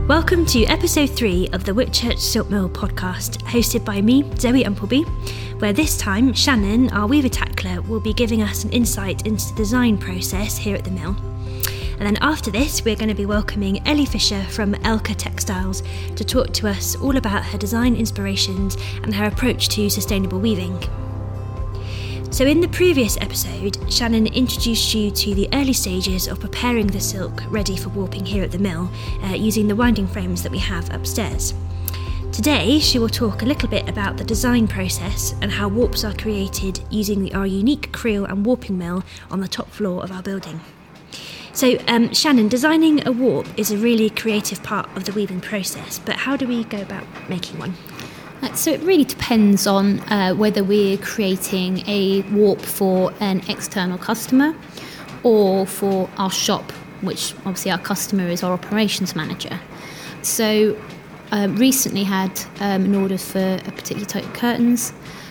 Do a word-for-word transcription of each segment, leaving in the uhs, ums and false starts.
Welcome to episode three of the Whitchurch Silk Mill podcast, hosted by me, Zoe Umpleby, where this time Shannon, our weaver tackler, will be giving us an insight into the design process here at the mill. And then after this, we're going to be welcoming Ellie Fisher from Elka Textiles to talk to us all about her design inspirations and her approach to sustainable weaving. So in the previous episode, Shannon introduced you to the early stages of preparing the silk ready for warping here at the mill, uh, using the winding frames that we have upstairs. Today, she will talk a little bit about the design process and how warps are created using the, our unique creel and warping mill on the top floor of our building. So, um, Shannon, designing a warp is a really creative part of the weaving process, but how do we go about making one? So it really depends on uh, whether we're creating a warp for an external customer or for our shop, which obviously our customer is our operations manager. So um, recently had um, an order for a particular type of curtains,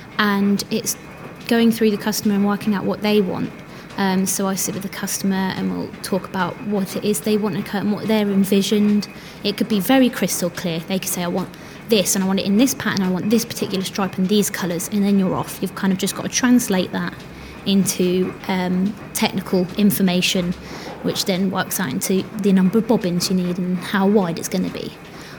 and it's going through the customer and working out what they want. Um, so I sit with the customer and we'll talk about what it is they want in a curtain, what they're envisioned. It could be very crystal clear. They could say, I want this and I want it in this pattern, I want this particular stripe and these colours, and then you're off. You've kind of just got to translate that into um, technical information, which then works out into the number of bobbins you need and how wide it's going to be.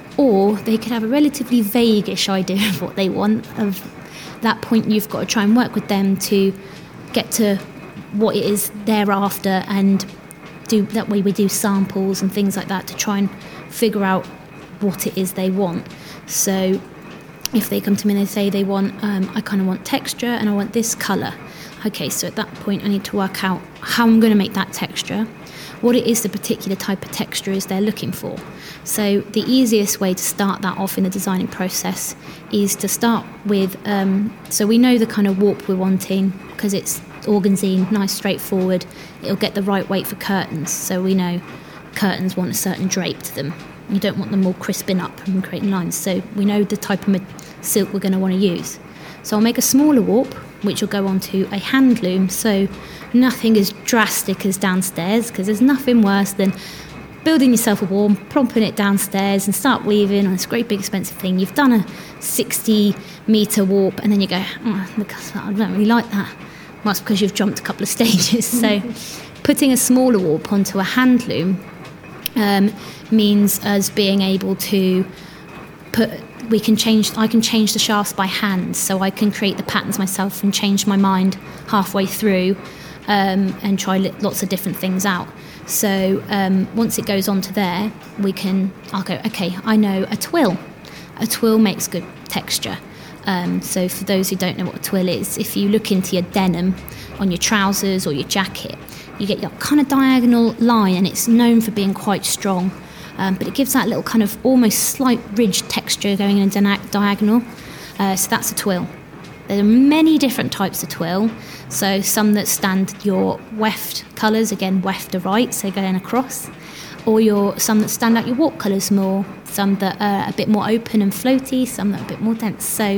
Or they could have a relatively vague-ish idea of what they want. Of that point, you've got to try and work with them to get to what it is they're after, and do that way we do samples and things like that to try and figure out what it is they want. So if they come to me and they say they want, um, I kind of want texture and I want this colour. Okay, so at that point I need to work out how I'm going to make that texture, what it is the particular type of texture is they're looking for. So the easiest way to start that off in the designing process is to start with, um, so we know the kind of warp we're wanting because it's organzine, nice, straightforward. It'll get the right weight for curtains, so we know curtains want a certain drape to them. You don't want them all crisping up and creating lines, so we know the type of silk we're going to want to use. So I'll make a smaller warp, which will go onto a hand loom, so nothing as drastic as downstairs, because there's nothing worse than building yourself a warp, plopping it downstairs and start weaving on this great big expensive thing. You've done a sixty metre warp and then you go, oh, I don't really like that. Well, that's because you've jumped a couple of stages. So putting a smaller warp onto a hand loom um, means us being able to put, we can change, I can change the shafts by hand, so I can create the patterns myself and change my mind halfway through um, and try lots of different things out. So um, once it goes onto there, we can, I'll go, okay, I know a twill. A twill makes good texture. Um, so for those who don't know what a twill is, if you look into your denim on your trousers or your jacket, you get your kind of diagonal line, and it's known for being quite strong, um, but it gives that little kind of almost slight ridge texture going in a di- diagonal. Uh, so that's a twill. There are many different types of twill. So some that stand your weft colours, again weft are right, so going across, or your some that stand out your warp colours more, some that are a bit more open and floaty, some that are a bit more dense. So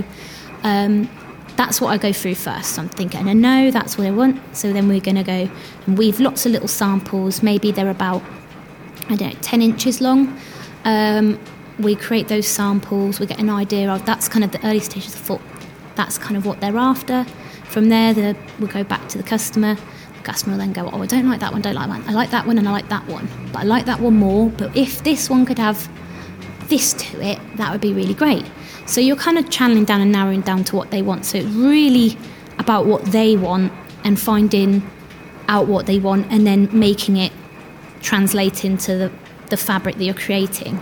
um, that's what I go through first. I'm thinking, I know that's what I want, so then we're going to go and weave lots of little samples. Maybe they're about, I don't know, ten inches long. Um, we create those samples, we get an idea of, that's kind of the early stages of the foot. That's kind of what they're after. From there, the, we'll go back to the customer. The customer will then go, oh, I don't like that one, don't like that one. I like that one and I like that one. But I like that one more. But if this one could have this to it, that would be really great. So you're kind of channeling down and narrowing down to what they want. So it's really about what they want and finding out what they want and then making it translate into the, the fabric that you're creating.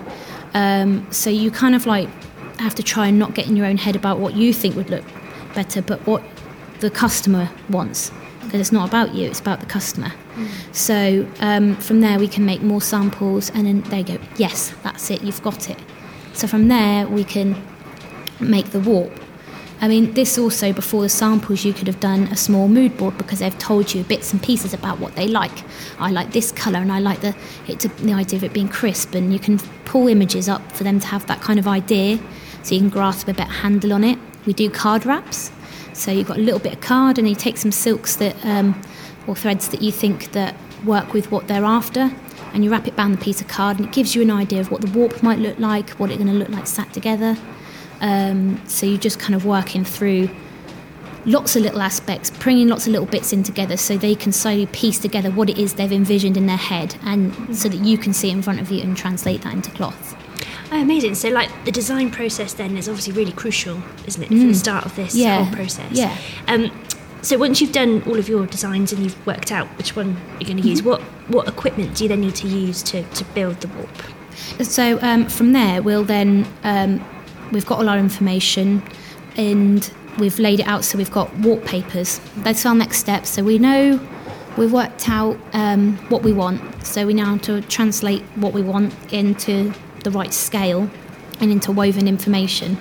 Um, so you kind of like have to try and not get in your own head about what you think would look better, but what the customer wants, because it's not about you, it's about the customer. Mm. So um, from there we can make more samples, and then they go, yes, that's it, you've got it. So from there we can make the warp. I mean, this also, before the samples, you could have done a small mood board, because they've told you bits and pieces about what they like. I like this colour, and I like the it to, the idea of it being crisp, and you can pull images up for them to have that kind of idea, so you can grasp a better handle on it. We do card wraps, so you've got a little bit of card, and you take some silks that um, or threads that you think that work with what they're after, and you wrap it around the piece of card, and it gives you an idea of what the warp might look like, what it's going to look like sat together. Um, so you're just kind of working through lots of little aspects, bringing lots of little bits in together so they can slowly piece together what it is they've envisioned in their head, and mm-hmm. so that you can see it in front of you and translate that into cloth. Oh, amazing. So, like, the design process then is obviously really crucial, isn't it, mm. for the start of this yeah. whole process? Yeah. Um, so once you've done all of your designs and you've worked out which one you're going to use, mm-hmm. what, what equipment do you then need to use to, to build the warp? So um, from there, we'll then, um, we've got a lot of information and we've laid it out, so we've got warp papers. That's our next step. So we know we've worked out um, what we want. So we now have to translate what we want into the right scale and into woven information.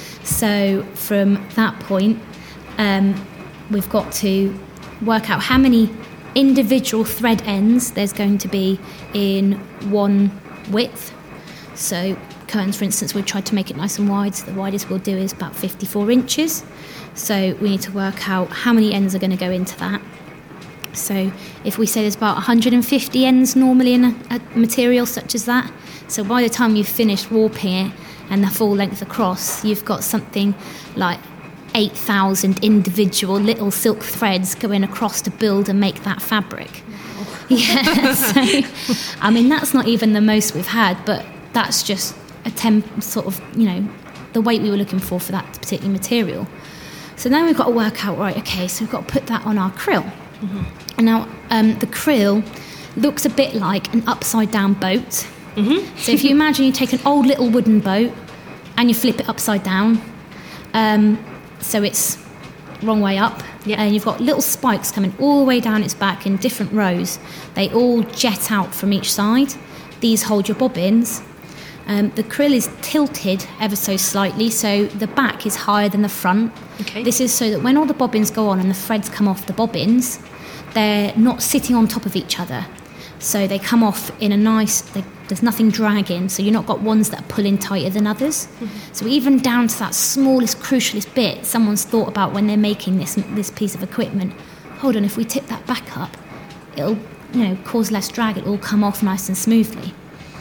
So from that point, um, we've got to work out how many individual thread ends there's going to be in one width. So curtains, for instance, we've tried to make it nice and wide, so the widest we'll do is about fifty-four inches. So we need to work out how many ends are going to go into that. So if we say there's about one hundred fifty ends normally in a, a material such as that, so by the time you've finished warping it and the full length across, you've got something like eight thousand individual little silk threads going across to build and make that fabric. Wow. Yeah, so, I mean, that's not even the most we've had, but that's just a temp, sort of, you know, the weight we were looking for for that particular material. So now we've got to work out, right, okay, so we've got to put that on our krill. Mm-hmm. And now um, the krill looks a bit like an upside-down boat. Mm-hmm. So if you imagine you take an old little wooden boat and you flip it upside down, um, so it's wrong way up, yep. and you've got little spikes coming all the way down its back in different rows. They all jet out from each side. These hold your bobbins. Um, the krill is tilted ever so slightly, so the back is higher than the front. Okay. This is so that when all the bobbins go on and the threads come off the bobbins, they're not sitting on top of each other. So they come off in a nice, they, there's nothing dragging, so you've not got ones that are pulling tighter than others. Mm-hmm. So even down to that smallest, crucialest bit, someone's thought about when they're making this this piece of equipment, hold on, if we tip that back up, it'll, you know, cause less drag, it'll all come off nice and smoothly.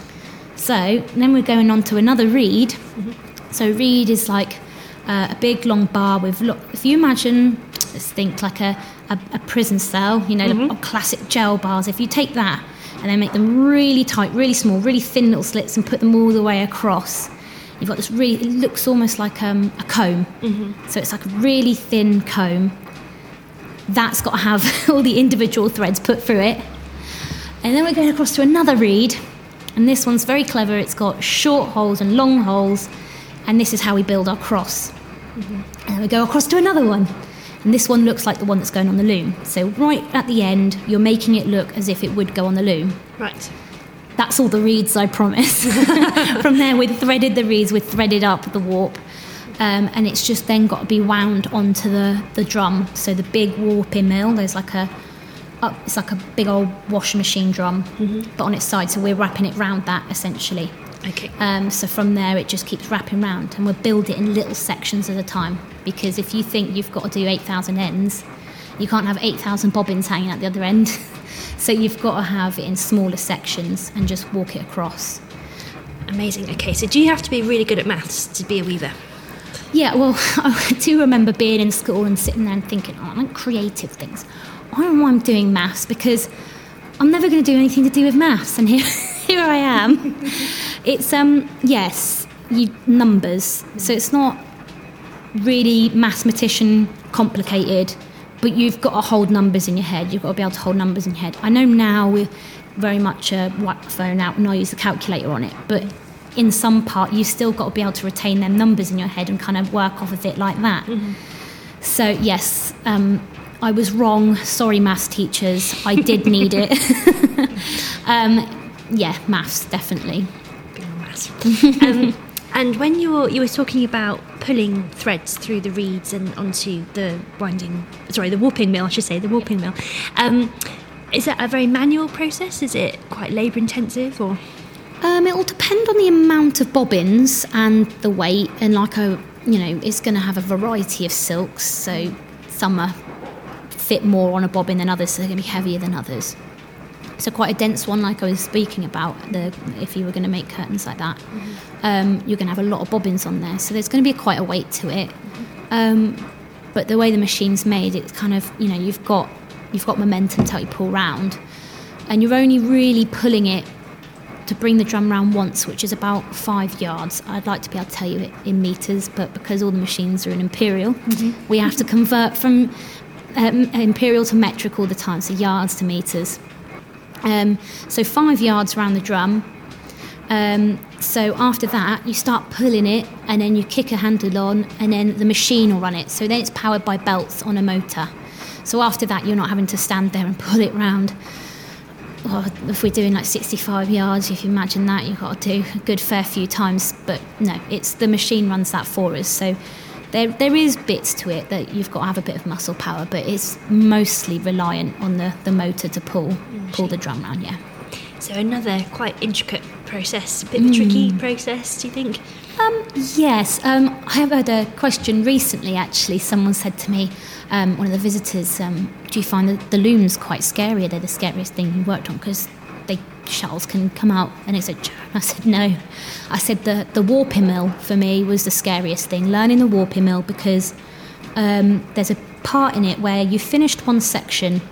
So then we're going on to another reed. Mm-hmm. So reed is like uh, a big long bar with, lo- if you imagine, let's think like a, a, a prison cell, you know, mm-hmm. the classic jail bars. If you take that and then make them really tight, really small, really thin little slits and put them all the way across, you've got this really, it looks almost like um, a comb. Mm-hmm. So it's like a really thin comb. That's got to have all the individual threads put through it. And then we're going across to another reed. And this one's very clever. It's got short holes and long holes. And this is how we build our cross. Mm-hmm. And then we go across to another one. And this one looks like the one that's going on the loom. So right at the end, you're making it look as if it would go on the loom. Right. That's all the reeds, I promise. From there, we've threaded the reeds, we've threaded up the warp. Um, and it's just then got to be wound onto the, the drum. So the big warping mill, there's like a, up, it's like a big old washing machine drum, mm-hmm. but on its side. So we're wrapping it round that, essentially. Okay. Um, so from there, it just keeps wrapping round, and we'll build it in little sections at a time. Because if you think you've got to do eight thousand ends, you can't have eight thousand bobbins hanging at the other end. So you've got to have it in smaller sections and just walk it across. Amazing. Okay, so do you have to be really good at maths to be a weaver? Yeah, well, I do remember being in school and sitting there and thinking, oh, I want creative things. I don't know why I'm doing maths, because I'm never going to do anything to do with maths. And here, here I am. It's, um, yes, you, numbers. So it's not really mathematician complicated, but you've got to hold numbers in your head. You've got to be able to hold numbers in your head. I know now we're very much a whack the phone out and I use the calculator on it, but in some part you've still got to be able to retain them numbers in your head and kind of work off of it like that. Mm-hmm. So yes, um, I was wrong. Sorry, maths teachers. I did need it. um, yeah, maths, definitely. Maths. um, And when you were you were talking about pulling threads through the reeds and onto the winding, sorry, the warping mill, I should say, the warping mill, um, is that a very manual process? Is it quite labour intensive, or? Um, it will depend on the amount of bobbins and the weight, and like a, you know, it's going to have a variety of silks. So some are fit more on a bobbin than others, so they're going to be heavier than others. So quite a dense one, like I was speaking about, the if you were going to make curtains like that, mm-hmm. um, you're going to have a lot of bobbins on there. So there's going to be quite a weight to it. Mm-hmm. Um, but the way the machine's made, it's kind of, you know, you've got you've got momentum till you pull round, and you're only really pulling it to bring the drum round once, which is about five yards. I'd like to be able to tell you it in metres, but because all the machines are in imperial, mm-hmm. we have to convert from um, imperial to metric all the time, so yards to metres. Um, so five yards around the drum. Um, so after that, you start pulling it, and then you kick a handle on, and then the machine will run it. So then it's powered by belts on a motor. So after that, you're not having to stand there and pull it round. Well, if we're doing like sixty-five yards, if you imagine that, you've got to do a good fair few times. But no, it's the machine runs that for us. So there there is bits to it that you've got to have a bit of muscle power, but it's mostly reliant on the, the motor to pull pull the drum round, yeah. So another quite intricate process, a bit of a tricky mm. process, do you think? Um, yes. Um, I have had a question recently, actually. Someone said to me, um, one of the visitors, um, do you find the, the looms quite scary? Are they the scariest thing you worked on? Because they shuttles can come out. And they said, I said, no. I said the, the warping mill for me was the scariest thing, learning the warping mill, because um, there's a part in it where you've finished one section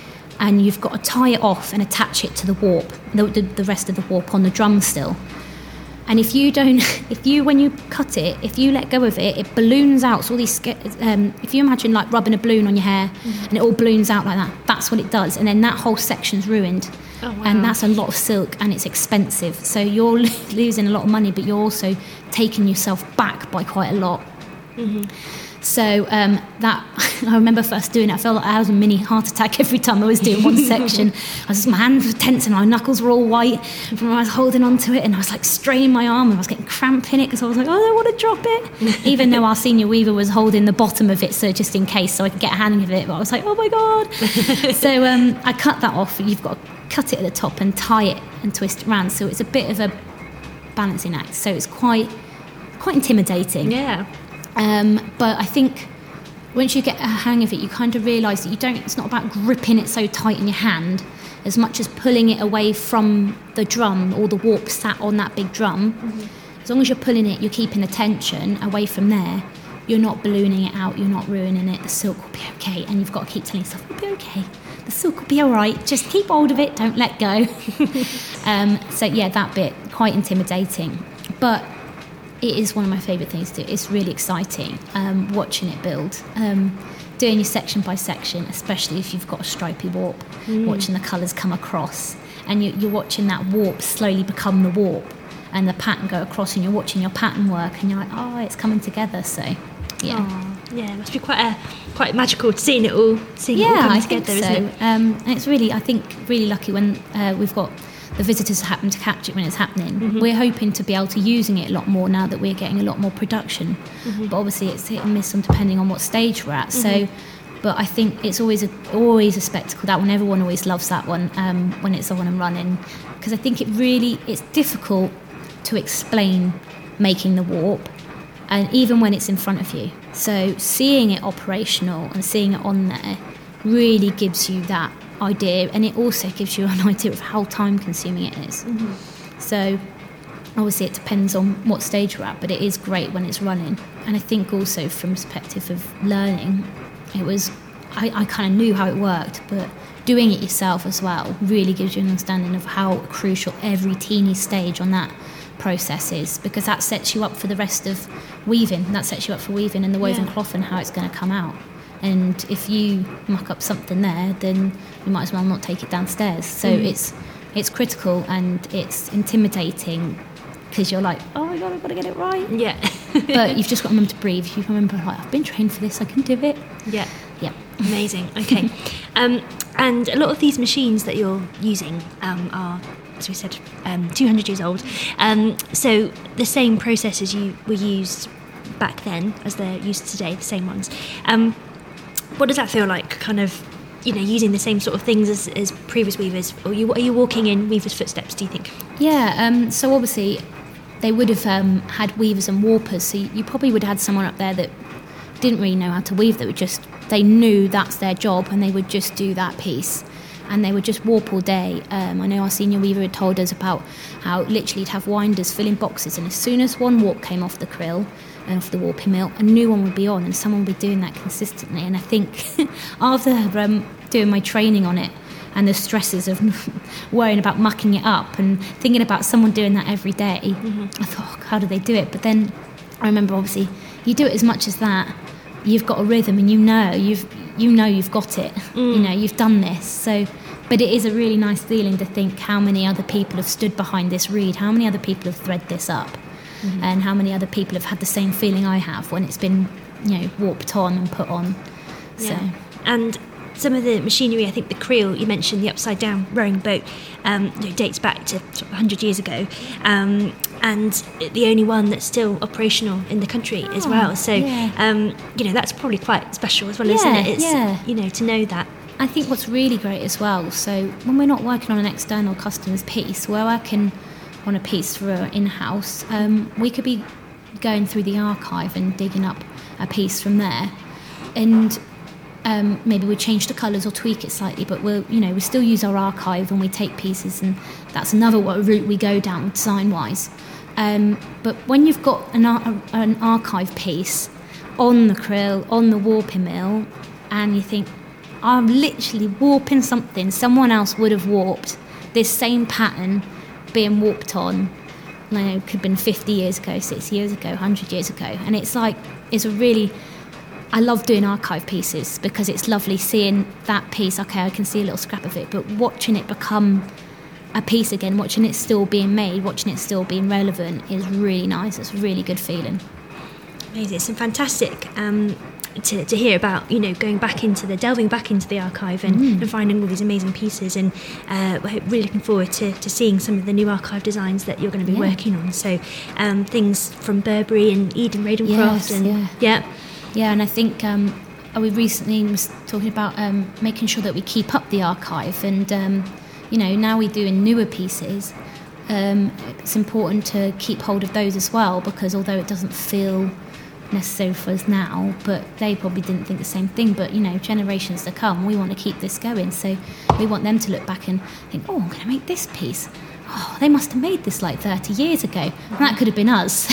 and you've got to tie it off and attach it to the warp, the, the, the rest of the warp on the drum still. And if you don't, if you, when you cut it, if you let go of it, it balloons out. So all these, um, if you imagine like rubbing a balloon on your hair mm-hmm. and it all balloons out like that, that's what it does. And then that whole section's ruined. Oh, wow. And that's a lot of silk and it's expensive. So you're losing a lot of money, but you're also taking yourself back by quite a lot. Mm-hmm. So um, that, I remember first doing it, I felt like I was a mini heart attack every time I was doing one section. I was just, my hands were tense and my knuckles were all white from when I was holding on to it, and I was like straining my arm and I was getting cramp in it because I was like, oh, I don't want to drop it. Even though our senior weaver was holding the bottom of it, so just in case, so I could get a hang of it, but I was like, oh my God. So um, I cut that off. You've got to cut it at the top and tie it and twist it around. So it's a bit of a balancing act. So it's quite, quite intimidating. Yeah. Um, but I think once you get a hang of it, you kind of realise that you don't, it's not about gripping it so tight in your hand as much as pulling it away from the drum or the warp sat on that big drum. Mm-hmm. As long as you're pulling it, you're keeping the tension away from there. You're not ballooning it out, you're not ruining it. The silk will be okay, and you've got to keep telling yourself, it'll be okay. The silk will be all right. Just keep hold of it, don't let go. um, so yeah, that bit, quite intimidating. But it is one of my favourite things to do. It's really exciting, um, watching it build. Um, doing your section by section, especially if you've got a stripy warp, mm. watching the colours come across. And you, you're watching that warp slowly become the warp and the pattern go across, and you're watching your pattern work and you're like, oh, it's coming together. So, yeah. Aww, yeah, it must be quite a, quite magical seeing it all, seeing yeah, it all come I together, think so. isn't it? Um, and it's really, I think, really lucky when uh, we've got the visitors happen to catch it when it's happening. Mm-hmm. We're hoping to be able to using it a lot more now that we're getting a lot more production. Mm-hmm. But obviously it's hit and miss on depending on what stage we're at. Mm-hmm. So, but I think it's always a, always a spectacle. That one, everyone always loves that one um, when it's on and running, because I think it really, it's difficult to explain making the warp, and even when it's in front of you. So seeing it operational and seeing it on there really gives you that idea, and it also gives you an idea of how time consuming it is. Mm-hmm. So obviously it depends on what stage we're at, but it is great when it's running. And I think also from perspective of learning, it was I, I kind of knew how it worked, but doing it yourself as well really gives you an understanding of how crucial every teeny stage on that process is, because that sets you up for the rest of weaving. That sets you up for weaving and the woven yeah. cloth and how it's going to come out. And if you muck up something there, then you might as well not take it downstairs. So mm. it's it's critical and it's intimidating, because you're like, oh my God, I've got to get it right. Yeah. But you've just got to remember to breathe. You remember, like, I've been trained for this, I can do it. Yeah. Yeah. Amazing. Okay. um, and a lot of these machines that you're using um, are, as we said, um, two hundred years old. Um, so the same processes you were used back then as they're used today, the same ones. Um, what does that feel like, kind of, you know, using the same sort of things as, as previous weavers? Or are you, are you walking in weavers' footsteps, do you think? Yeah, um, so obviously they would have um, had weavers and warpers, so you, you probably would have had someone up there that didn't really know how to weave, that would just, they knew that's their job and they would just do that piece. and they would just warp all day. Um, I know our senior weaver had told us about how literally you'd have winders filling boxes, and as soon as one warp came off the krill and off the warping mill, a new one would be on, and someone would be doing that consistently. And I think after um, doing my training on it and the stresses of worrying about mucking it up and thinking about someone doing that every day, mm-hmm. I thought, oh, how do they do it? But then I remember, obviously, you do it as much as that, you've got a rhythm, and you know you've you know you've got it. Mm. You know you've done this. So, but it is a really nice feeling to think how many other people have stood behind this reed, how many other people have threaded this up, mm-hmm. and how many other people have had the same feeling I have when it's been, you know, warped on and put on. So, yeah. And some of the machinery, I think the creel you mentioned, the upside down rowing boat, um, you know, dates back to sort of one hundred years ago, um, and the only one that's still operational in the country oh, as well. So, yeah. um, you know, that's probably quite special as well, yeah, isn't it? It's, yeah. you know, to know that. I think what's really great as well, so when we're not working on an external customer's piece, we're working on a piece for our in-house, um, we could be going through the archive and digging up a piece from there, and Um, maybe we change the colours or tweak it slightly, but we'll, you know, we still use our archive when we take pieces, and that's another route we go down design-wise. Um, but when you've got an, ar- an archive piece on the krill, on the warping mill, and you think, I'm literally warping something someone else would have warped, this same pattern being warped on, I know, it could have been fifty years ago, sixty years ago, one hundred years ago, and it's like, it's a really... I love doing archive pieces because it's lovely seeing that piece. Okay, I can see a little scrap of it, but watching it become a piece again, watching it still being made, watching it still being relevant is really nice. It's a really good feeling. Amazing. It's fantastic um, to, to hear about, you know, going back into the, delving back into the archive and, mm. and finding all these amazing pieces. And uh, we're really looking forward to, to seeing some of the new archive designs that you're going to be yeah. working on. So um, things from Burberry and Eden Radencroft. Yes, and yeah. yeah. Yeah, and I think um, we recently was talking about um, making sure that we keep up the archive, and um, you know, now we're doing newer pieces. Um, it's important to keep hold of those as well, because although it doesn't feel necessary for us now, but they probably didn't think the same thing. But you know, generations to come, we want to keep this going, so we want them to look back and think, oh, I'm going to make this piece. Oh, they must have made this like thirty years ago, and that could have been us.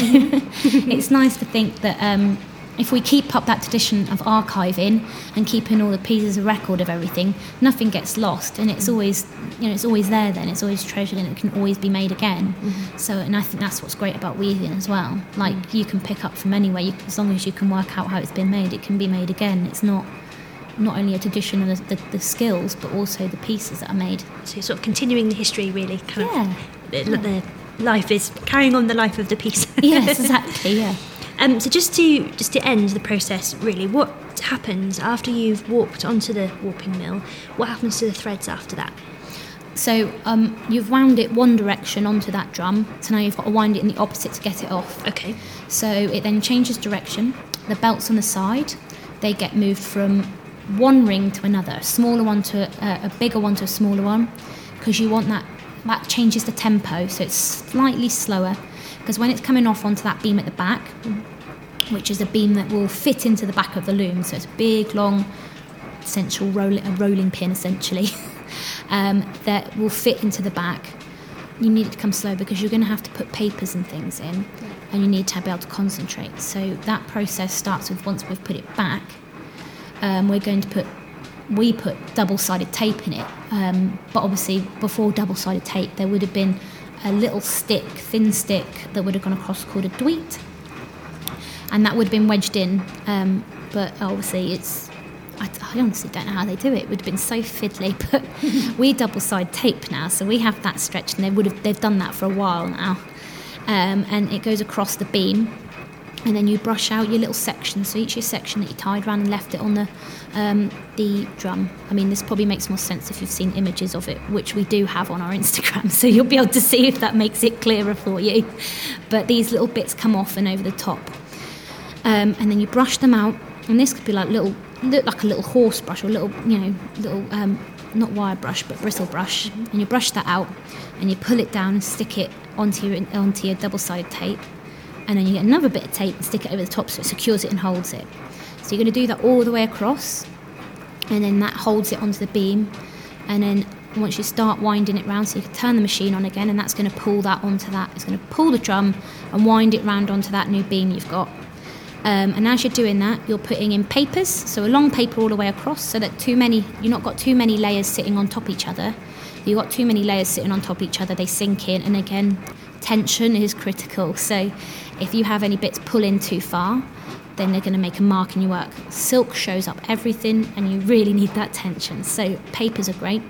It's nice to think that. Um, If we keep up that tradition of archiving and keeping all the pieces of record of everything, nothing gets lost, and it's always, you know, it's always there. Then it's always treasured, and it can always be made again. Mm-hmm. So, and I think that's what's great about weaving as well. Like mm-hmm. you can pick up from anywhere, you, as long as you can work out how it's been made, it can be made again. It's not not only a tradition of the, the, the skills, but also the pieces that are made. So you're sort of continuing the history, really. Kind yeah. Of, the, yeah. the life is carrying on the life of the piece. Yes, exactly. Yeah. Um, so just to just to end the process, really, what happens after you've warped onto the warping mill? What happens to the threads after that? So um, you've wound it one direction onto that drum, so now you've got to wind it in the opposite to get it off. Okay. So it then changes direction. The belts on the side, they get moved from one ring to another, a smaller one to a, a bigger one to a smaller one, because you want that, that changes the tempo, so it's slightly slower. Because when it's coming off onto that beam at the back, which is a beam that will fit into the back of the loom, so it's a big, long, central rolling, a rolling pin essentially, um, that will fit into the back. You need it to come slow because you're going to have to put papers and things in, and you need to be able to concentrate. So that process starts with, once we've put it back, um, we're going to put, we put double-sided tape in it, um, but obviously before double-sided tape there would have been a little stick, thin stick, that would have gone across called a dweet, and that would have been wedged in, um, but obviously it's, I, I honestly don't know how they do it, it would have been so fiddly, but we double-side tape now, so we have that stretched, and they would have, they've done that for a while now, um, and it goes across the beam, and then you brush out your little section, so each your section that you tied around and left it on the um, the drum. I mean, this probably makes more sense if you've seen images of it, which we do have on our Instagram, so you'll be able to see if that makes it clearer for you. But these little bits come off and over the top, um, and then you brush them out, and this could be like little, look like a little horse brush, or little, you know, little um, not wire brush but bristle brush, and you brush that out, and you pull it down and stick it onto your onto your double-sided tape. And then you get another bit of tape and stick it over the top so it secures it and holds it. So you're going to do that all the way across, and then that holds it onto the beam, and then once you start winding it round, so you can turn the machine on again, and that's going to pull that onto that. It's going to pull the drum and wind it round onto that new beam you've got. Um, and as you're doing that, you're putting in papers, so a long paper all the way across, so that too many, you've not got too many layers sitting on top of each other. If you've got too many layers sitting on top of each other, they sink in, and again, tension is critical. So if you have any bits pull in too far, then they're going to make a mark in your work. Silk shows up everything, and you really need that tension. So papers are great.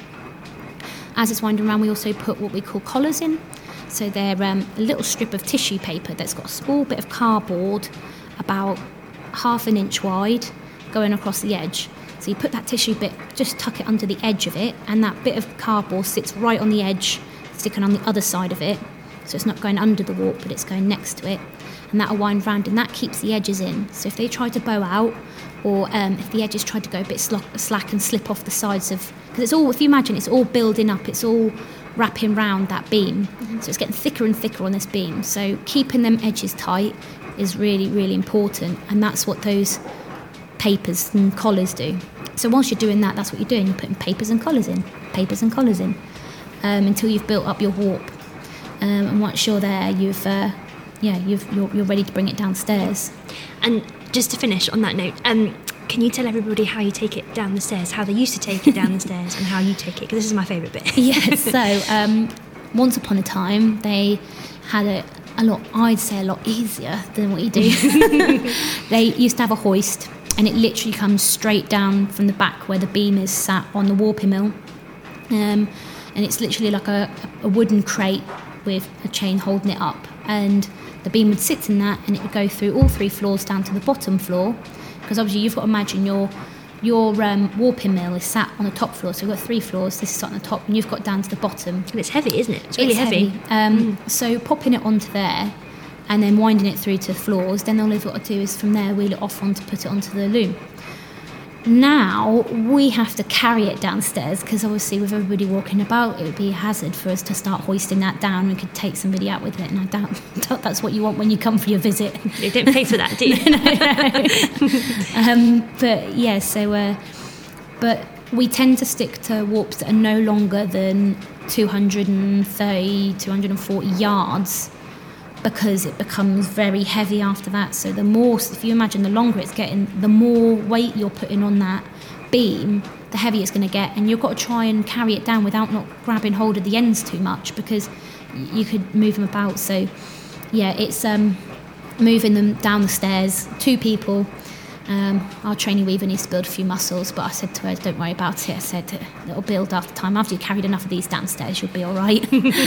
As it's winding around, we also put what we call collars in. So they're um, a little strip of tissue paper that's got a small bit of cardboard, about half an inch wide, going across the edge. So you put that tissue bit, just tuck it under the edge of it, and that bit of cardboard sits right on the edge, sticking on the other side of it. So it's not going under the warp, but it's going next to it. And that'll wind round, and that keeps the edges in. So if they try to bow out, or um, if the edges try to go a bit slack and slip off the sides of... Because it's all, if you imagine, it's all building up, it's all wrapping round that beam. Mm-hmm. So it's getting thicker and thicker on this beam. So keeping them edges tight is really, really important, and that's what those papers and collars do. So whilst you're doing that, that's what you're doing. You're putting papers and collars in, papers and collars in, um, until you've built up your warp. Um, and once you're there, you've, uh, yeah, you've, you're, you're ready to bring it downstairs. And just to finish on that note, um, can you tell everybody how you take it down the stairs, how they used to take it down the stairs, and how you take it? Because this is my favourite bit. Yes. So um, once upon a time, they had a a lot, I'd say a lot easier than what you do. They used to have a hoist, and it literally comes straight down from the back where the beam is sat on the warping mill. Um, and it's literally like a, a wooden crate with a chain holding it up. And the beam would sit in that, and it would go through all three floors down to the bottom floor. Because obviously you've got to imagine your your um, warping mill is sat on the top floor, so you've got three floors, this is sat on the top, and you've got down to the bottom. And it's heavy, isn't it? It's really it's heavy. heavy. Um, mm. So popping it onto there and then winding it through to the floors, then all you've got to do is from there wheel it off on to put it onto the loom. Now we have to carry it downstairs, because obviously with everybody walking about, it would be a hazard for us to start hoisting that down. We could take somebody out with it, and I doubt, doubt that's what you want when you come for your visit. You don't pay for that, do you? no, no. um, but yeah, so uh, but we tend to stick to warps that are no longer than two hundred thirty, two hundred forty yards, because it becomes very heavy after that. So the more, if you imagine, the longer it's getting, the more weight you're putting on that beam, the heavier it's going to get, and you've got to try and carry it down without not grabbing hold of the ends too much, because you could move them about. So yeah, it's um, moving them down the stairs, two people. Um, our trainee weaver needs to build a few muscles, but I said to her, don't worry about it. I said, it'll build after time. After you carried enough of these downstairs, you'll be all right.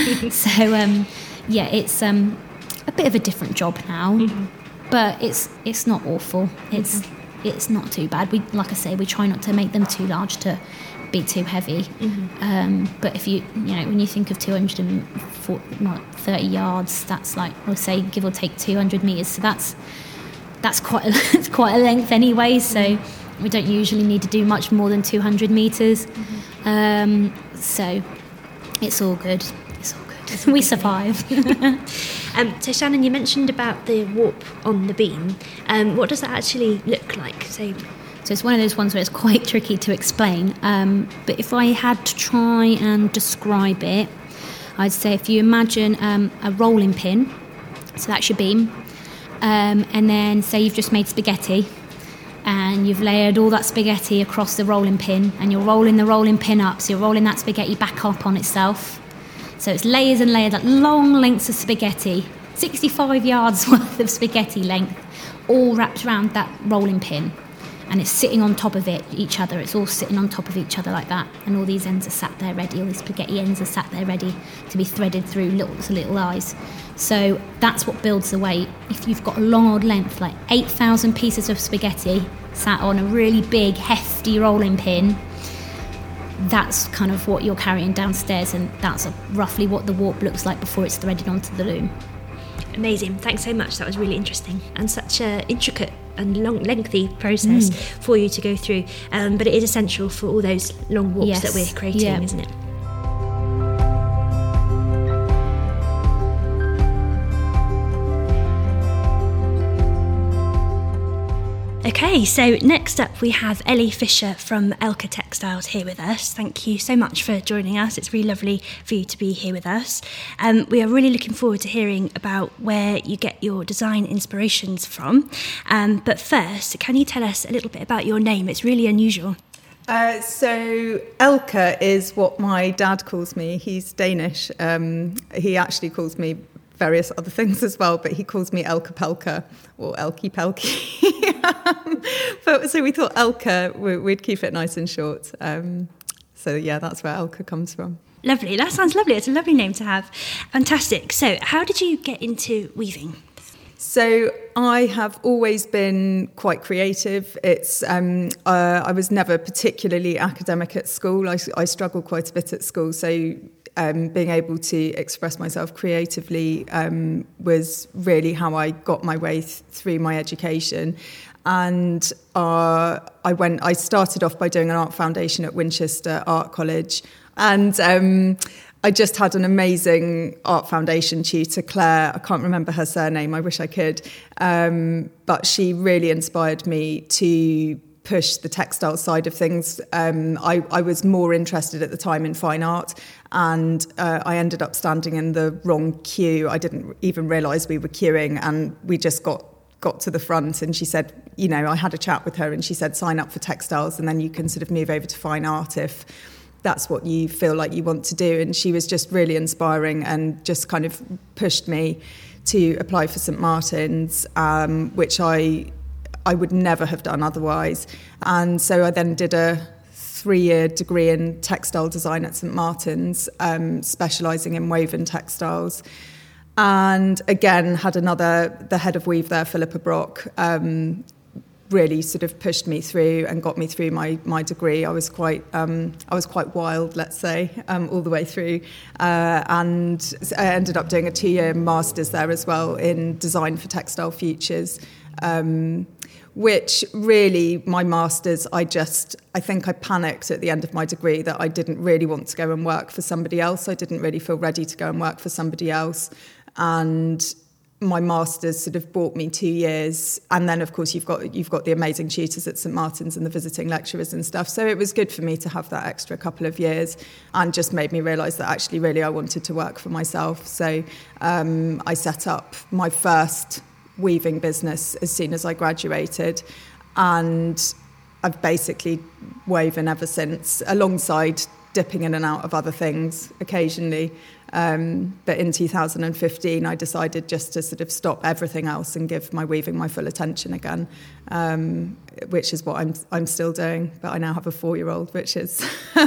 So um, yeah, it's um, a bit of a different job now, mm-hmm. but it's it's not awful. It's mm-hmm. it's not too bad. We, like I say, we try not to make them too large to be too heavy. Mm-hmm. Um, but if you you know when you think of two hundred thirty yards, that's like, we'll say give or take two hundred meters. So that's that's quite a, it's quite a length anyway. So mm-hmm. we don't usually need to do much more than two hundred meters. Mm-hmm. Um, so it's all good. It's all good. We survive. um, so Shannon, you mentioned about the warp on the beam. Um, what does that actually look like? So, so it's one of those ones where it's quite tricky to explain. Um, but if I had to try and describe it, I'd say if you imagine um, a rolling pin, so that's your beam, um, and then say you've just made spaghetti, and you've layered all that spaghetti across the rolling pin, and you're rolling the rolling pin up, so you're rolling that spaghetti back up on itself. So it's layers and layers, like long lengths of spaghetti, sixty-five yards worth of spaghetti length, all wrapped around that rolling pin. And it's sitting on top of it, each other. It's all sitting on top of each other like that. And all these ends are sat there ready, all these spaghetti ends are sat there ready to be threaded through little, little eyes. So that's what builds the weight. If you've got a long old length, like eight thousand pieces of spaghetti sat on a really big, hefty rolling pin, that's kind of what you're carrying downstairs, and that's a, roughly what the warp looks like before it's threaded onto the loom. Amazing, thanks so much. That was really interesting, and such an intricate and long, lengthy process mm. for you to go through. Um, but it is essential for all those long warps yes. that we're creating, yeah. isn't it? Okay, Okay, so next up we have Ellie Fisher from Elka Textiles here with us. Thank you so much for joining us. It's really lovely for you to be here with us. Um, we are really looking forward to hearing about where you get your design inspirations from. Um, but first, can you tell us a little bit about your name? It's really unusual. Uh, so Elka is what my dad calls me. He's Danish. Um, he actually calls me various other things as well, but he calls me Elka Pelka or Elky Pelky. um, but so we thought Elka, we'd keep it nice and short. Um, so yeah, that's where Elka comes from. Lovely. That sounds lovely. It's a lovely name to have. Fantastic. So how did you get into weaving? So I have always been quite creative. It's um, uh, I was never particularly academic at school. I, I struggled quite a bit at school. So um, being able to express myself creatively um, was really how I got my way th- through my education. And uh, I went. I started off by doing an art foundation at Winchester Art College, and um, I just had an amazing art foundation tutor, Claire. I can't remember her surname. I wish I could, um, but she really inspired me to push the textile side of things. Um, I, I was more interested at the time in fine art, and uh, I ended up standing in the wrong queue. I didn't even realise we were queuing, and we just got got to the front, and she said, you know, I had a chat with her, and she said, sign up for textiles, and then you can sort of move over to fine art if that's what you feel like you want to do. And she was just really inspiring and just kind of pushed me to apply for St Martin's, um, which I I would never have done otherwise. And so I then did a three-year degree in textile design at St Martin's, um, specialising in woven textiles. And again, had another, the head of Weave there, Philippa Brock, um, really sort of pushed me through and got me through my my degree. I was quite um, I was quite wild, let's say, um, all the way through, uh, and I ended up doing a two-year master's there as well in design for textile futures, um, which really my master's I just I think I panicked at the end of my degree that I didn't really want to go and work for somebody else. I didn't really feel ready to go and work for somebody else, and my master's sort of bought me two years, and then of course you've got you've got the amazing tutors at St Martin's and the visiting lecturers and stuff. So it was good for me to have that extra couple of years, and just made me realise that actually really I wanted to work for myself. So um, I set up my first weaving business as soon as I graduated, and I've basically woven ever since, alongside dipping in and out of other things occasionally. Um, but in two thousand fifteen, I decided just to sort of stop everything else and give my weaving my full attention again, um, which is what I'm I'm still doing. But I now have a four-year-old, which is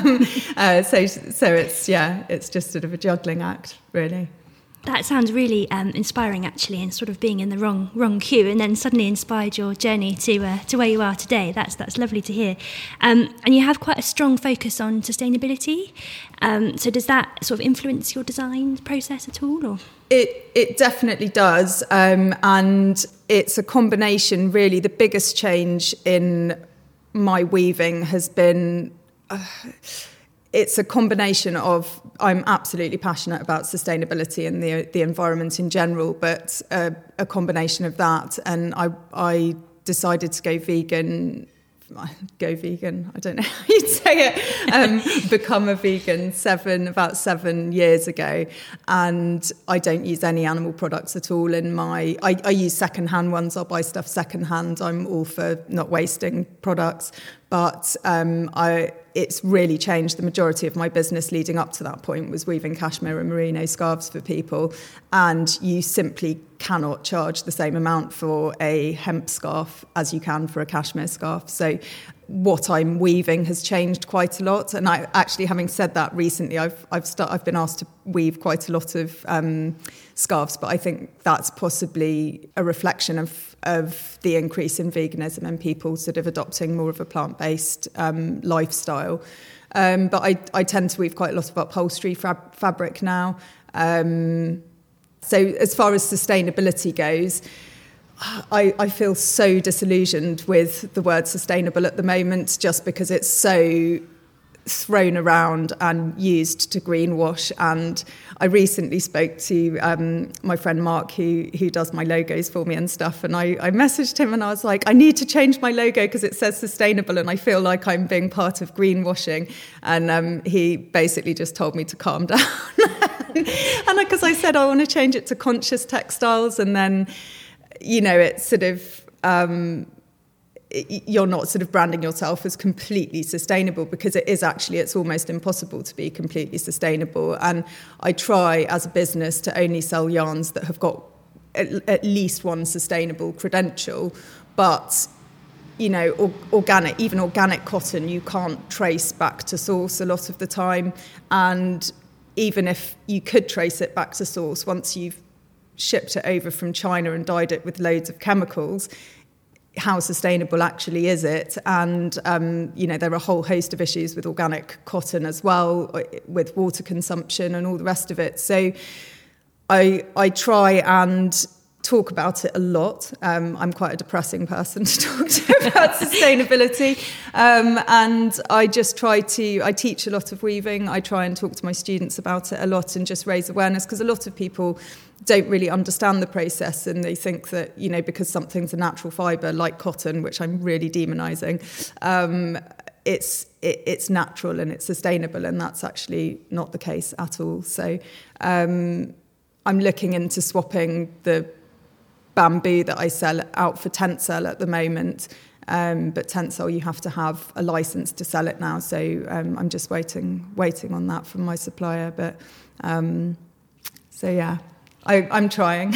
uh, so so it's yeah, it's just sort of a juggling act, really. That sounds really um, inspiring, actually, and sort of being in the wrong wrong queue, and then suddenly inspired your journey to uh, to where you are today. That's that's lovely to hear. Um, and you have quite a strong focus on sustainability. Um, so does that sort of influence your design process at all, or? It it definitely does, um, and it's a combination. Really, the biggest change in my weaving has been. Uh, It's a combination of, I'm absolutely passionate about sustainability and the the environment in general, but uh, a combination of that. And I I decided to go vegan, go vegan, I don't know how you'd say it, um, become a vegan seven, about seven years ago. And I don't use any animal products at all in my, I, I use secondhand ones, I'll buy stuff secondhand. I'm all for not wasting products. But um, I, it's really changed. The majority of my business leading up to that point was weaving cashmere and merino scarves for people. And you simply cannot charge the same amount for a hemp scarf as you can for a cashmere scarf. So what I'm weaving has changed quite a lot. And I actually, having said that, recently I've I've start, I've been asked to weave quite a lot of um, scarves, but I think that's possibly a reflection of of the increase in veganism and people sort of adopting more of a plant-based um, lifestyle. Um, but I, I tend to weave quite a lot of upholstery fab- fabric now. Um, so as far as sustainability goes, I, I feel so disillusioned with the word sustainable at the moment, just because it's so thrown around and used to greenwash. And I recently spoke to um, my friend Mark, who who does my logos for me and stuff, and I, I messaged him and I was like, I need to change my logo because it says sustainable and I feel like I'm being part of greenwashing. And um, he basically just told me to calm down. And because I said I want to change it to conscious textiles, and then, you know, it's sort of... Um, you're not sort of branding yourself as completely sustainable, because it is actually, it's almost impossible to be completely sustainable. And I try as a business to only sell yarns that have got at, at least one sustainable credential. But, you know, or, organic, even organic cotton, you can't trace back to source a lot of the time. And even if you could trace it back to source, once you've shipped it over from China and dyed it with loads of chemicals, how sustainable actually is it? And, um, you know, there are a whole host of issues with organic cotton as well, with water consumption and all the rest of it. So I I try and talk about it a lot. Um, I'm quite a depressing person to talk to about sustainability. Um, and I just try to, I teach a lot of weaving. I try and talk to my students about it a lot and just raise awareness, because a lot of people don't really understand the process, and they think that, you know, because something's a natural fibre like cotton, which I'm really demonising, um, it's it, it's natural and it's sustainable, and that's actually not the case at all. So um, I'm looking into swapping the bamboo that I sell out for Tencel at the moment, um, but Tencel, you have to have a license to sell it now, so um, I'm just waiting waiting on that from my supplier. But um, so yeah, I, I'm trying.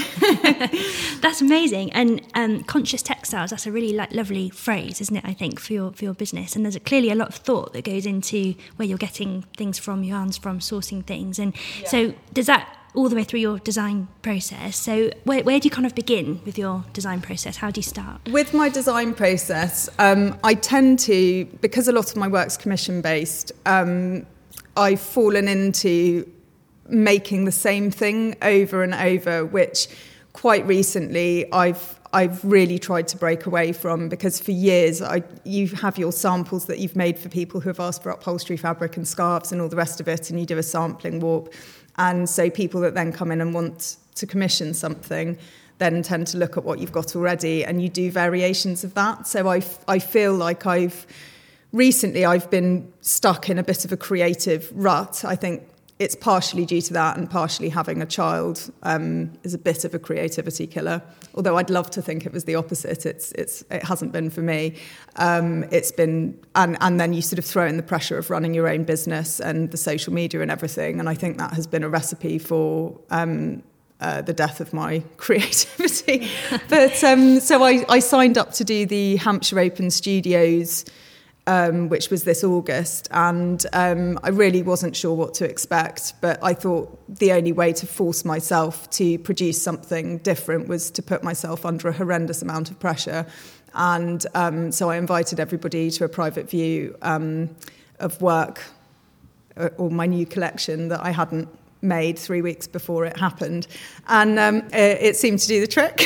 That's amazing. And um, conscious textiles, that's a really like lovely phrase, isn't it, I think, for your for your business. And there's a, clearly a lot of thought that goes into where you're getting things from, yarns from, sourcing things. And yeah. So does that all the way through your design process? So where, where do you kind of begin with your design process? How do you start? With my design process, um, I tend to, because a lot of my work's commission-based, um, I've fallen into making the same thing over and over, which quite recently I've I've really tried to break away from, because for years I, you have your samples that you've made for people who have asked for upholstery fabric and scarves and all the rest of it, and you do a sampling warp. And so people that then come in and want to commission something then tend to look at what you've got already, and you do variations of that. So I, I feel like I've recently I've been stuck in a bit of a creative rut. I think it's partially due to that, and partially having a child um, is a bit of a creativity killer. Although I'd love to think it was the opposite. It's it's it hasn't been for me. Um, it's been, and and then you sort of throw in the pressure of running your own business and the social media and everything. And I think that has been a recipe for um, uh, the death of my creativity. But um, so I, I signed up to do the Hampshire Open Studios, Um, which was this August, and um, I really wasn't sure what to expect, but I thought the only way to force myself to produce something different was to put myself under a horrendous amount of pressure. And um, so I invited everybody to a private view um, of work, or, or my new collection that I hadn't made three weeks before it happened, and um, it, it seemed to do the trick.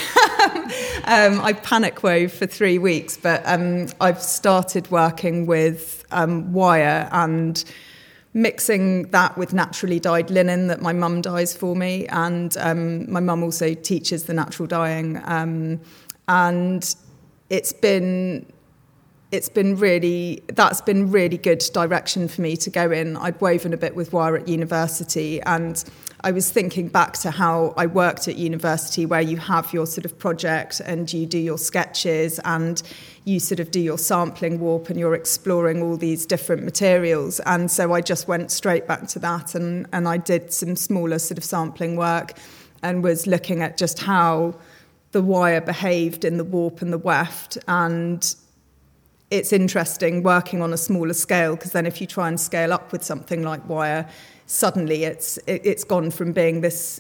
um, I panic wove for three weeks, but um, I've started working with um, wire and mixing that with naturally dyed linen that my mum dyes for me, and um, my mum also teaches the natural dyeing, um, and it's been It's been really, that's been really good direction for me to go in. I'd woven a bit with wire at university, and I was thinking back to how I worked at university, where you have your sort of project and you do your sketches and you sort of do your sampling warp and you're exploring all these different materials. And so I just went straight back to that, and, and I did some smaller sort of sampling work and was looking at just how the wire behaved in the warp and the weft. And it's interesting working on a smaller scale, because then if you try and scale up with something like wire, suddenly it's it, it's gone from being this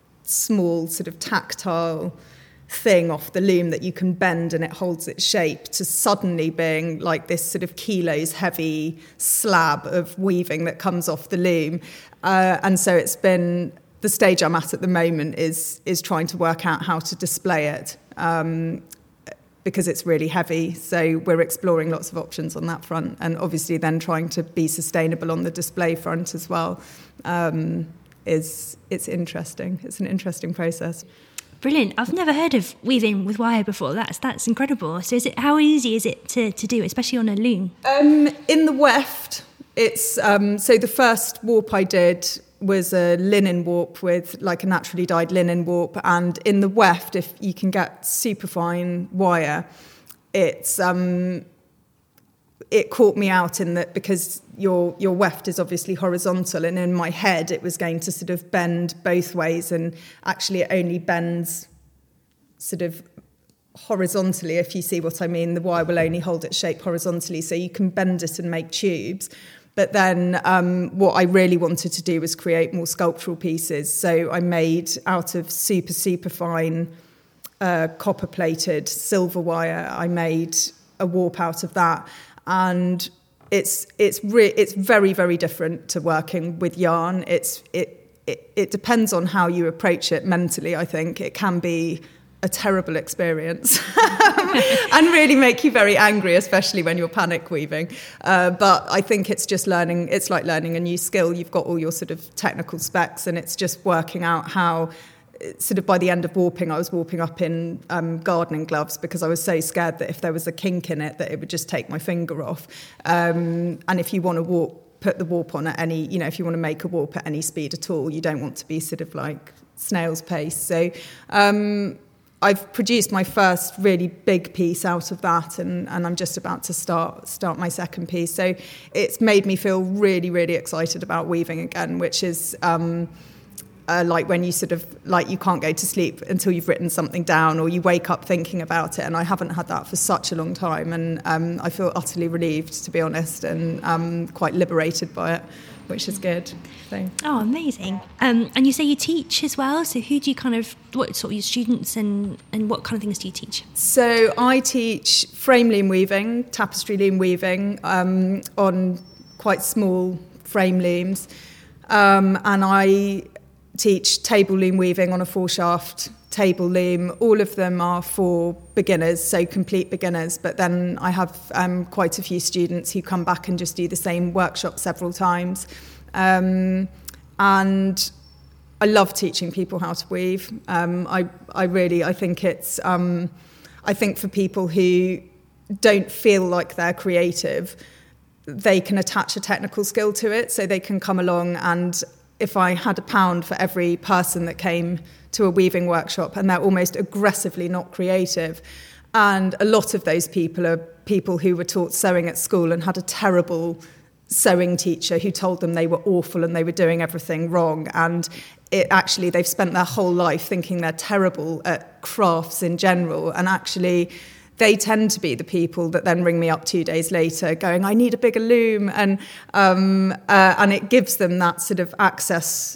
small sort of tactile thing off the loom that you can bend and it holds its shape, to suddenly being like this sort of kilos heavy slab of weaving that comes off the loom. Uh, and so it's been, the stage I'm at at the moment is is trying to work out how to display it. Um, because it's really heavy. So we're exploring lots of options on that front, and obviously then trying to be sustainable on the display front as well. Um, is it's interesting. It's an interesting process. Brilliant. I've never heard of weaving with wire before. That's that's incredible. So is it, how easy is it to, to do, especially on a loom? Um, in the weft, it's um, so the first warp I did was a linen warp with like a naturally dyed linen warp, and in the weft, if you can get super fine wire, it's um, it caught me out in that because your your weft is obviously horizontal, and in my head it was going to sort of bend both ways, and actually it only bends sort of horizontally, if you see what I mean. The wire will only hold its shape horizontally, so you can bend it and make tubes. But then um, what I really wanted to do was create more sculptural pieces. So I made out of super, super fine uh, copper-plated silver wire, I made a warp out of that. And it's it's re- it's very, very different to working with yarn. It's it, it it depends on how you approach it mentally, I think. It can be a terrible experience and really make you very angry, especially when you're panic weaving. Uh, but I think it's just learning, it's like learning a new skill. You've got all your sort of technical specs, and it's just working out how, sort of by the end of warping, I was warping up in um, gardening gloves because I was so scared that if there was a kink in it, that it would just take my finger off. Um, and if you want to warp, put the warp on at any, you know, if you want to make a warp at any speed at all, you don't want to be sort of like snail's pace. So, um, I've produced my first really big piece out of that, and, and I'm just about to start start my second piece. So it's made me feel really, really excited about weaving again, which is um, uh, like when you sort of, like you can't go to sleep until you've written something down, or you wake up thinking about it, and I haven't had that for such a long time, and um, I feel utterly relieved, to be honest, and um, quite liberated by it, which is good. So. Oh, amazing. Um, and you say you teach as well, so who do you kind of, what sort of your students, and, and what kind of things do you teach? So I teach frame loom weaving, tapestry loom weaving um, on quite small frame looms, um, and I teach table loom weaving on a four shaft table loom. All of them are for beginners, so complete beginners, but then I have um, quite a few students who come back and just do the same workshop several times. Um, and I love teaching people how to weave. Um, I, I really, I think it's, um, I think for people who don't feel like they're creative, they can attach a technical skill to it, so they can come along, and if I had a pound for every person that came to a weaving workshop and they're almost aggressively not creative, and a lot of those people are people who were taught sewing at school and had a terrible sewing teacher who told them they were awful and they were doing everything wrong, and it actually they've spent their whole life thinking they're terrible at crafts in general, and actually they tend to be the people that then ring me up two days later going, I need a bigger loom. And um, uh, and it gives them that sort of access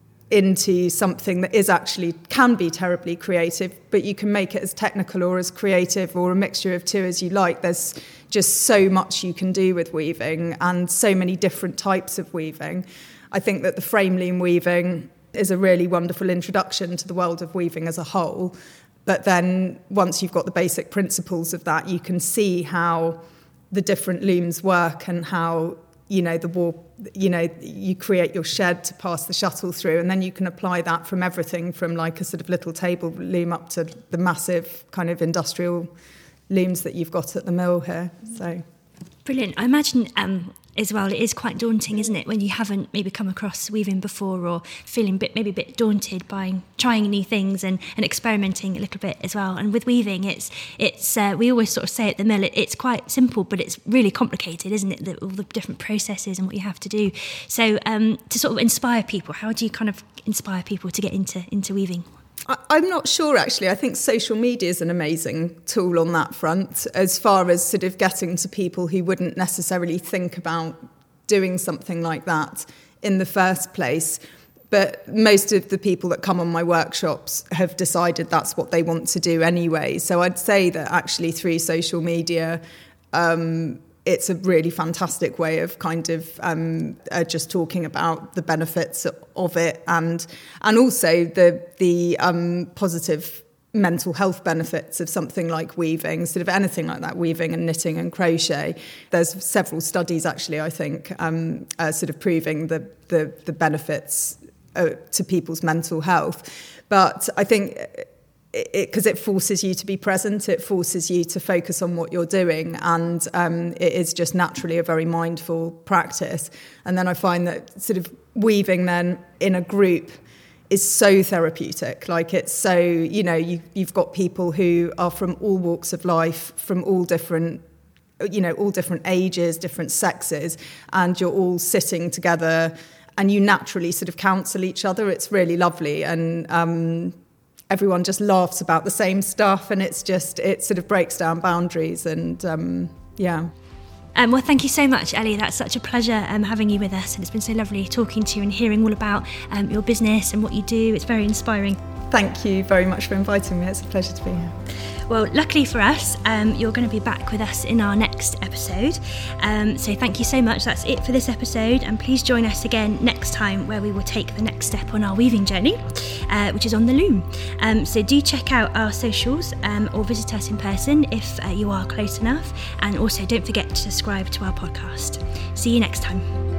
into something that is actually, can be terribly creative, but you can make it as technical or as creative or a mixture of two as you like. There's just so much you can do with weaving, and so many different types of weaving. I think that the frame loom weaving is a really wonderful introduction to the world of weaving as a whole. But then once you've got the basic principles of that, you can see how the different looms work, and how, you know, the warp, you know, you create your shed to pass the shuttle through, and then you can apply that from everything from like a sort of little table loom up to the massive kind of industrial looms that you've got at the mill here. So brilliant. I imagine um, as well, it is quite daunting, isn't it, when you haven't maybe come across weaving before, or feeling bit maybe a bit daunted by trying new things and, and experimenting a little bit as well. And with weaving, it's it's uh, we always sort of say at the mill, it, it's quite simple, but it's really complicated, isn't it? The, all the different processes and what you have to do. So um, to sort of inspire people, how do you kind of inspire people to get into into weaving? I'm not sure, actually. I think social media is an amazing tool on that front, as far as sort of getting to people who wouldn't necessarily think about doing something like that in the first place. But most of the people that come on my workshops have decided that's what they want to do anyway. So I'd say that actually through social media, um, it's a really fantastic way of kind of um, uh, just talking about the benefits of it, and and also the the um, positive mental health benefits of something like weaving, sort of anything like that, weaving and knitting and crochet. There's several studies actually, I think, um, uh, sort of proving the the, the benefits uh, to people's mental health. But I think because it, it, it forces you to be present, it forces you to focus on what you're doing, and um, it is just naturally a very mindful practice. And then I find that sort of weaving then in a group is so therapeutic. Like it's so, you know, you, you've got people who are from all walks of life, from all different, you know, all different ages, different sexes, and you're all sitting together and you naturally sort of counsel each other. It's really lovely. And um, everyone just laughs about the same stuff, and it's just, it sort of breaks down boundaries, and um, yeah. Um, well, thank you so much, Ellie. That's such a pleasure um, having you with us, and it's been so lovely talking to you and hearing all about um, your business and what you do. It's very inspiring. Thank you very much for inviting me. It's a pleasure to be here. Well, luckily for us, um, you're going to be back with us in our next episode. Um, so thank you so much. That's it for this episode. And please join us again next time, where we will take the next step on our weaving journey, uh, which is on the loom. Um, so do check out our socials um, or visit us in person if uh, you are close enough. And also don't forget to subscribe to our podcast. See you next time.